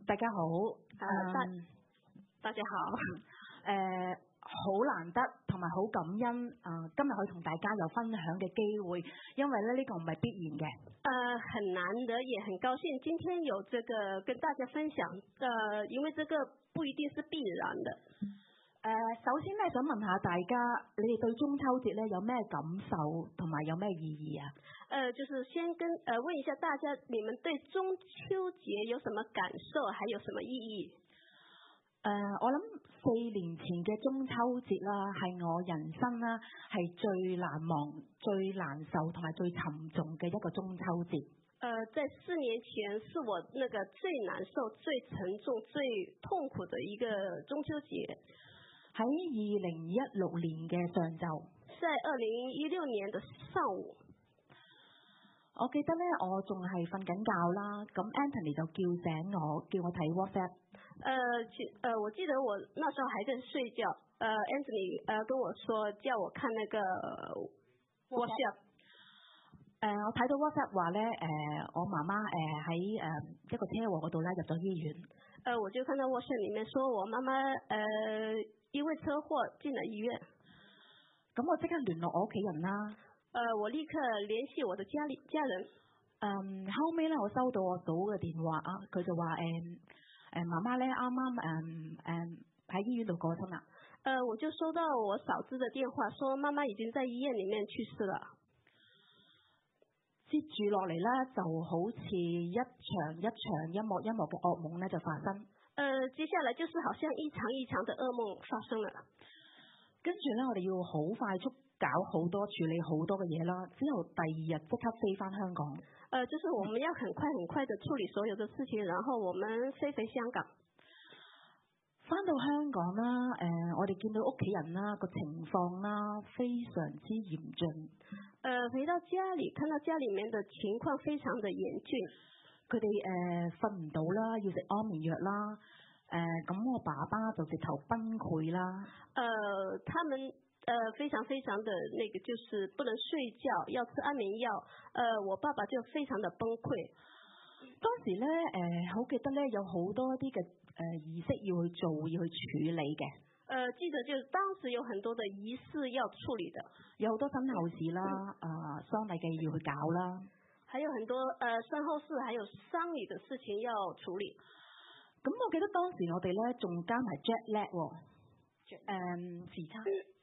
大家好， 大家好， 好難得同埋好感恩今日可以同大家有分享嘅機會，因為呢個唔係必然嘅。 很難得也很高興今天有這個跟大家分享，因為這個不一定是必然的。 首先呢，想問下大家，你哋對中秋節呢有咩感受同埋有咩意義啊？ 就是先問一下大家，你們對中秋節有什麼感受，還有什麼意義？ 我諗4年前嘅中秋節啦，係我人生啦係最難忘、最難受同埋最沉重嘅一個中秋節。 在4年前是我那個最難受、最沉重、最痛苦的一個中秋節。 喺2016年嘅上晝， 在2016年的上午， 我記得咧，我仲係瞓緊覺啦，咁 Anthony 就叫醒我，叫我睇 WhatsApp。 我記得我那時候還在睡覺，Anthony 跟我說叫我看那個 WhatsApp。 我睇到 WhatsApp 話咧，我媽媽喺一個車禍嗰度咧入咗醫院。 我就看到 WhatsApp 裡面說我媽媽因為車禍進了醫院。 咁我即刻聯絡我屋企人啦。 我立刻聯繫我的家人。 後尾咧，我收到我嫂嘅電話啊，佢就話媽媽咧啱啱喺醫院度過身啦。 我就收到我嫂子的電話，說媽媽已經在醫院裡面去世了。 接住落嚟咧，就好似一場一幕嘅噩夢咧就發生。 接下來就是好像一場的噩夢發生了。 跟住咧，我哋要好快速搞好多處理好多嘅嘢啦，之後第2日即刻飛翻香港。 就是我們要很快的處理所有的事情，然後我們飛回香港。 翻到香港啦，我哋見到屋企人啦個情況啦非常之嚴峻。 回到家裡，看到家裡面的情況非常的嚴峻。 佢哋瞓唔到啦，要食安眠藥啦。咁我爸爸就直頭崩潰啦。 他們非常的那個，就是不能睡覺，要吃安眠藥。我爸爸就非常的崩潰。 當時咧，好記得咧，有好多啲嘅儀式要去做，要去處理嘅。 記得就是當時有很多的儀式要處理的， 有好多身後事啦，喪禮嘅要去搞啦， 還有很多身後事，還有喪禮的事情要處理。 咁我記得當時我哋咧仲加埋 jet lag 時差。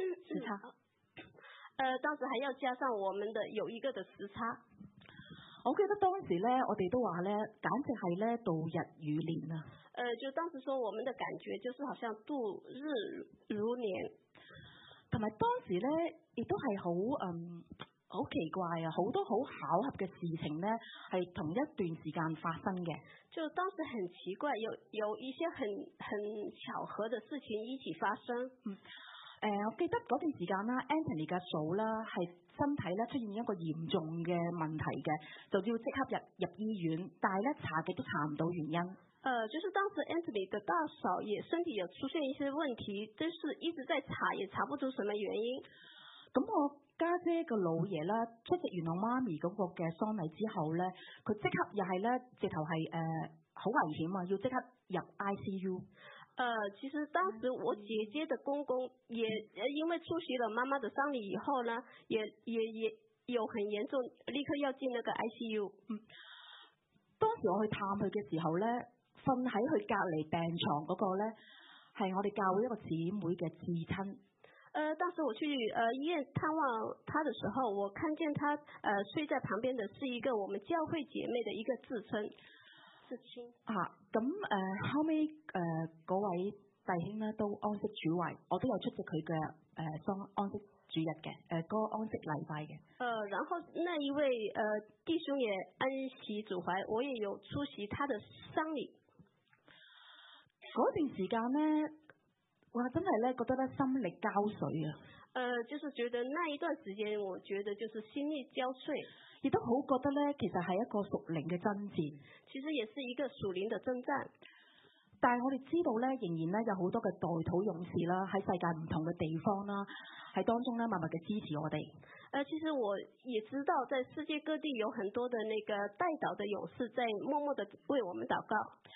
當時還要加上我們的有一個的時差。 我記得當時咧，我哋都話咧，簡直係咧度日如年啊！ 就當時說我們的感覺就是好像度日如年， 同埋當時咧亦都係好奇怪啊！好多好巧合嘅事情咧，係同一段時間發生嘅。 就當時很奇怪，有一些很巧合的事情一起發生。 我記得嗰段時間啦 ，Anthony 嘅嫂啦係身體咧出現一個嚴重嘅問題嘅，就要即刻入醫院，但係咧查極都查唔到原因。 就是當時 Anthony 的大嫂也身體有出現一些問題，但是一直在查，也查不出什麼原因。 咁我家姐個老爺啦出席完我媽咪嗰個嘅喪禮之後咧，佢即刻又係咧直頭係好危險啊，要即刻入 ICU。 其實當時我姐姐的公公也因為出席了媽媽的喪禮以後呢，也有很嚴重，立刻要進那個 ICU。 當時我去探佢嘅時候咧，瞓喺佢隔離病床嗰個咧係我哋教會一個姊妹嘅至親。 當時我去醫院探望他的時候，我看見他睡在旁邊的是一個我們教會姐妹的一個至親。咁後尾嗰位弟兄咧都安息主懷，我都有出席佢嘅安息主日嘅嗰個安息禮拜嘅。 然後那一位弟兄也安息主懷，我也有出席他的喪禮。 嗰段時間咧，哇真係咧覺得咧心力交瘁啊！ 就是覺得那一段時間，我覺得就是心力交瘁， 亦都好覺得咧，其實係一個屬靈嘅爭戰， 其實也是一個屬靈的爭戰。 但係我哋知道咧，仍然咧有好多嘅代禱勇士啦，喺世界唔同嘅地方啦，喺當中咧默默嘅支持我哋。 其實我也知道，在世界各地有很多的那個代禱的勇士在默默的為我們禱告。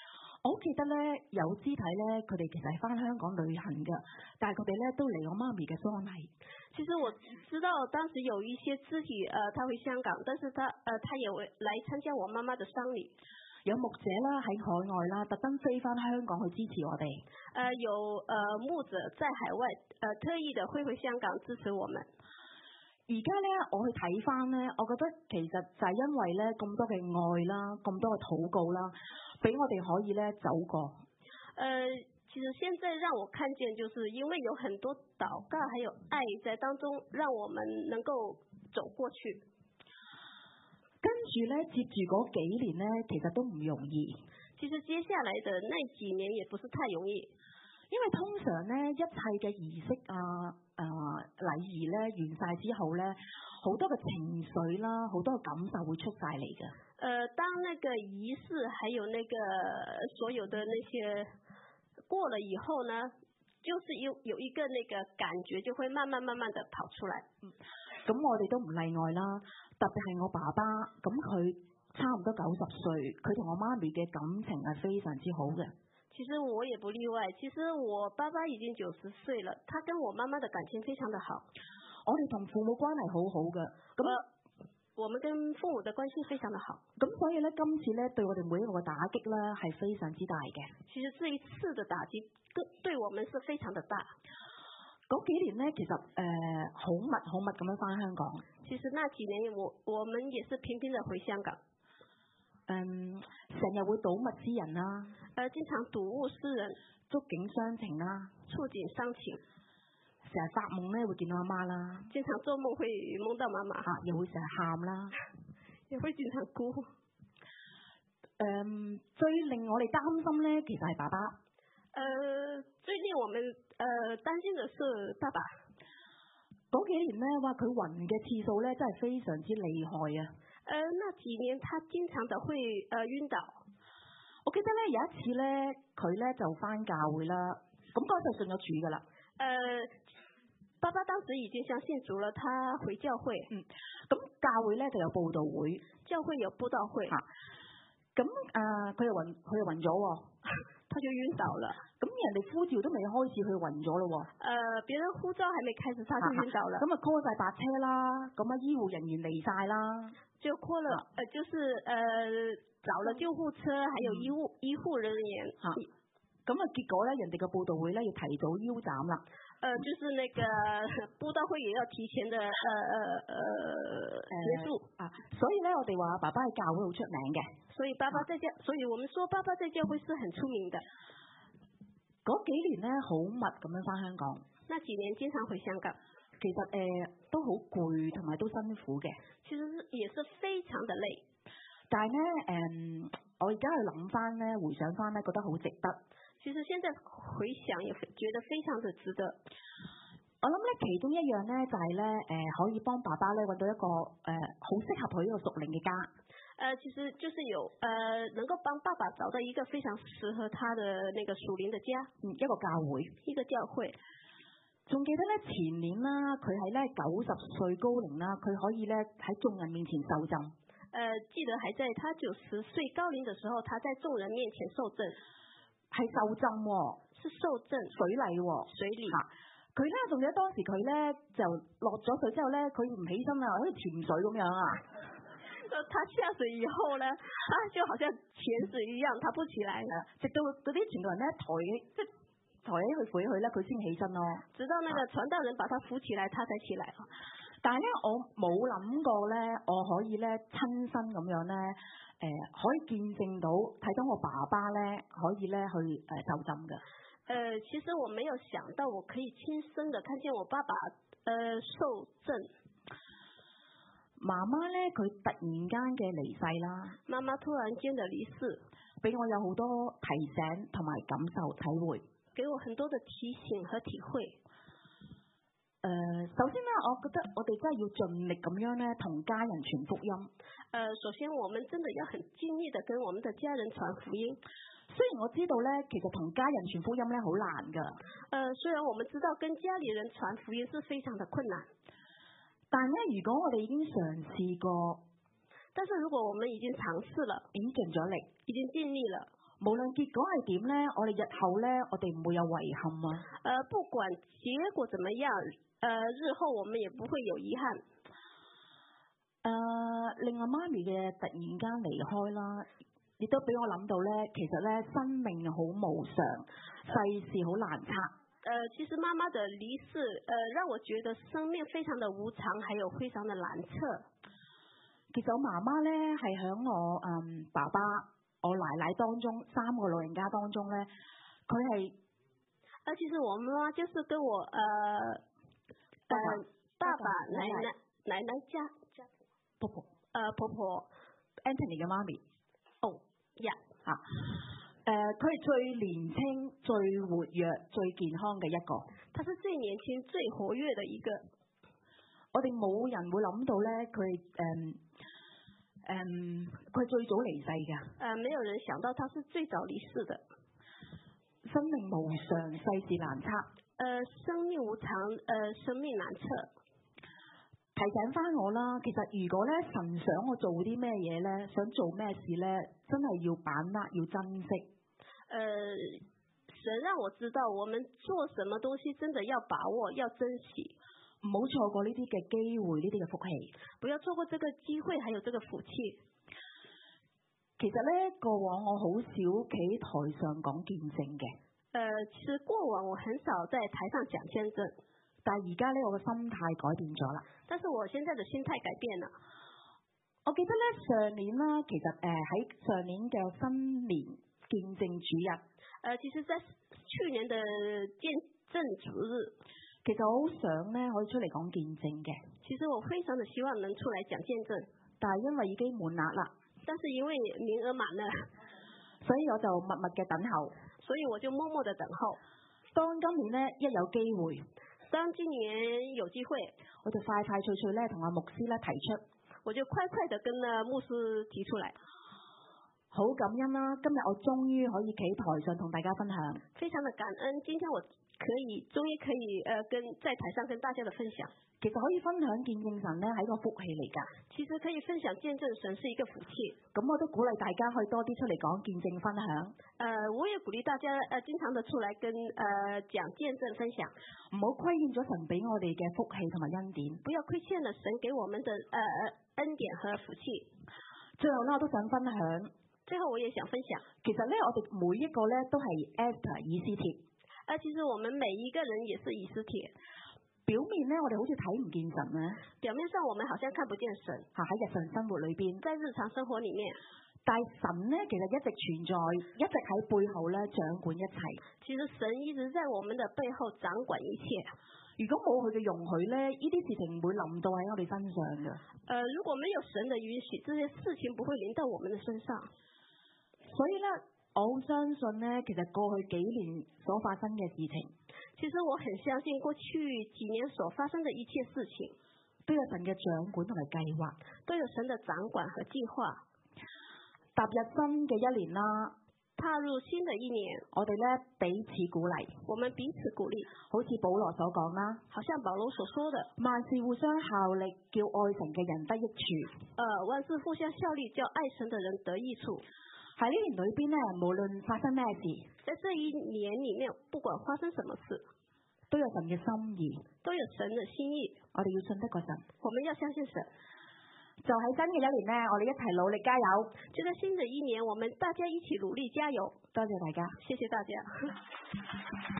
我記得咧有肢體咧，佢哋其實係翻香港旅行㗎，但係佢哋咧都嚟我媽咪嘅喪禮。 其實我知道當時有一些肢體，他回香港，但是他也來參加我媽媽的喪禮。 有牧者啦喺海外啦，特登飛翻香港去支持我哋。 有牧者在海外，特意的飛回香港支持我們。 而家咧，我去睇翻咧，我覺得其實就係因為咧咁多嘅愛啦，咁多嘅禱告啦，俾我哋可以咧走過。 其實現在讓我看見，就是因為有很多禱告，還有愛在當中，讓我們能夠走過去。 跟住咧，接住嗰幾年咧，其實都唔容易。 其實接下來的那幾年也不是太容易， 因為通常咧一切嘅儀式禮儀咧完晒之後咧，好多嘅情緒啦，好多嘅感受會出晒嚟嘅。 當那個儀式還有那個所有的那些過了以後呢，就是有一個那個感覺就會慢慢的跑出來。 咁我哋都唔例外啦，特別係我爸爸，咁佢差唔多90歲，佢同我媽咪嘅感情係非常之好嘅。 其實我也不例外，其實我爸爸已經90歲了，他跟我媽媽的感情非常的好。 我哋同父母關係好好嘅，咁我們跟父母的關係非常的好。 咁所以咧，今次咧對我哋每一個嘅打擊咧係非常之大嘅。 其實這一次的打擊對我們是非常的大。 嗰幾年咧，其實好密咁樣翻香港。 其實那幾年我們也是頻頻的回香港。 成日會睹物思人啦， 經常睹物思人， 觸景傷情啦， 觸景傷情。 成日發夢咧會見到阿媽啦， 經常做夢會夢到媽媽， 又會成日喊啦， 也會經常哭。 最令我哋擔心咧，其實係爸爸。 最令我們擔心的是爸爸。 嗰幾年咧，話佢暈嘅次數咧真係非常之厲害啊！ 那幾年他經常的會暈倒。 我記得咧有一次咧，佢咧就返教會啦，咁嗰陣信咗主噶啦。 爸爸當時已經相信主了，他回教會。 咁教會咧就有佈道會， 教會有佈道會。 咁佢又暈咗喎， 他就暈倒了。 咁人哋呼召都未開始，佢暈咗咯喎。 別人呼召還沒開始，他就暈倒了。 咁啊 call 晒白車啦，咁啊醫護人員嚟晒啦， 就 call 了，就是找了救護車，還有醫護人員。 咁啊結果咧，人哋嘅佈道會咧要提早腰斬啦。 就是那個佈道會也要提前的結束啊。 所以咧，我哋話爸爸喺教會好出名嘅。 所以我們說爸爸在教會是很出名的。 嗰幾年咧好密咁樣翻香港。 那幾年經常回香港。 其實都好攰同埋都辛苦嘅。 其實也是非常的累。 但係咧我而家去諗翻咧，回想翻咧，覺得好值得。 其實現在回想也覺得非常的值得。 我諗咧，其中一樣咧就係咧，可以幫爸爸咧揾到一個好適合佢一個屬靈嘅家。 其實就是能夠幫爸爸找到一個非常適合他的那個屬靈的家。 一個教會。 一個教會。 仲記得咧前年啦，佢係咧90歲高齡啦，佢可以咧喺眾人面前受浸。 記得還在他90歲高齡的時候，他在眾人面前受浸。 係受浸喎， 是受浸水禮喎， 水禮。 佢咧仲記得當時佢咧就落咗水之後咧，佢唔起身啊，好似潛水咁樣啊。 他下水以後呢，他就好像潛水一樣，他不起來了。 直到嗰啲傳道人咧抬起佢扶起佢咧，佢先起身咯。直到那個傳道人把他扶起來，他才起來。 但係咧，我冇諗過咧，我可以咧親身咁樣咧，可以見證到睇到我爸爸咧可以咧去受浸嘅。 其實我沒有想到我可以親身的看見我爸爸受浸。 媽媽咧佢突然間嘅離世啦。 媽媽突然間的離世， 俾我有好多提醒同埋感受體會， 給我很多的提醒和體會。 首先咧，我覺得我哋真係要盡力咁樣咧，同家人傳福音。 首先我們真的要很盡力的跟我們的家人傳福音。 雖然我知道咧，其實同家人傳福音咧好難噶。 雖然我們知道跟家裏人傳福音是非常的困難， 但係咧，如果我哋已經嘗試過， 但是如果我們已經嘗試了， 已經盡咗力， 已經盡力了， 無論結果係點咧，我哋日後咧，我哋唔會有遺憾啊。 不管結果怎麼樣，日後我們也不會有遺憾。 另外媽咪嘅突然間離開啦，亦都俾我諗到咧，其實咧生命好無常，世事好難測。 其實媽媽的離世，讓我覺得生命非常的無常，還有非常的難測。 其實我媽媽咧係響我爸爸、我奶奶當中3個老人家當中咧，佢係其實我媽媽就是跟我爸爸、奶奶家婆婆婆婆 Anthony 嘅媽咪。佢係最年輕、最活躍、最健康嘅一個。 他是最年輕、最活躍的一個。 我哋冇人會諗到咧，佢最早離世㗎。 沒有人想到他是最早離世的。 生命無常，世事難測。 生命無常，生命難測。 提醒翻我啦，其實如果咧神想我做啲咩嘢咧，想做咩事咧，真係要把握，要珍惜。 神讓我知道，我們做什麼東西真的要把握，要珍惜， 唔好錯過呢啲嘅機會，呢啲嘅福氣。 不要錯過這個機會，還有這個福氣。 其實咧，過往我好少企台上講見證嘅。 其實過往我很少在台上講見證。 但係而家咧，我嘅心態改變咗啦。 但是我現在的心態改變了。 我記得咧上年啦，其實喺上年嘅新年見證主日， 其實在去年的見證主日， 其實我好想咧可以出嚟講見證嘅。 其實我非常的希望能出來講見證， 但係因為已經滿額啦， 但是因為名額滿了， 所以我就默默嘅等候。 所以我就默默的等候。 當今年咧一有機會。 當今年有機會， 我就快快脆脆咧同阿牧師咧提出， 我就快快地跟牧師提出來， 好感恩啦！今日我終於可以企台上同大家分享， 非常的感恩，今天我終於可以在台上跟大家的分享。 其實可以分享見證神咧係一個福氣嚟㗎。 其實可以分享見證神是一個福氣。 咁我都鼓勵大家可以多啲出嚟講見證分享。 我也鼓勵大家經常的出來跟講見證分享。 唔好虧欠咗神俾我哋嘅福氣同埋恩典。 不要虧欠了神給我們的恩典和福氣。 最後咧我都想分享。 最後我也想分享。 其實咧我哋每一個咧都係 Esther 以斯帖。 其實我們每一個人也是以斯帖。 表面咧，我哋好似睇唔見神咧。 表面上，我們好像看不見神。 喺日常生活裏邊， 在日常生活裡面， 但係神咧其實一直存在，一直喺背後咧掌管一切。 其實神一直在我們的背後掌管一切。 如果冇佢嘅容許咧，呢啲事情唔會臨到喺我哋身上嘅。 如果沒有神的允許，這些事情不會臨到我們的身上。 所以咧，我好相信咧，其實過去幾年所發生嘅事情。 其實我很相信過去幾年所發生的一切事情都有神嘅掌管同埋計劃， 都有神的掌管和計劃。 踏入新嘅一年啦， 踏入新的一年， 我哋咧彼此鼓勵， 我們彼此鼓勵， 好似保羅所講啦， 好像保羅所說的， 萬事互相效力，叫愛神嘅人得益處。 萬事互相效力，叫愛神的人得益處。 喺呢年裏邊咧，無論發生咩事， 在這一年裡面，不管發生什麼事， 都有神嘅心意， 都有神的心意。 我哋要信得過神， 我們要相信神。 就喺新嘅一年咧，我哋一齊努力加油。 就在新的一年，我們大家一起努力加油。 多謝大家， 謝謝大家。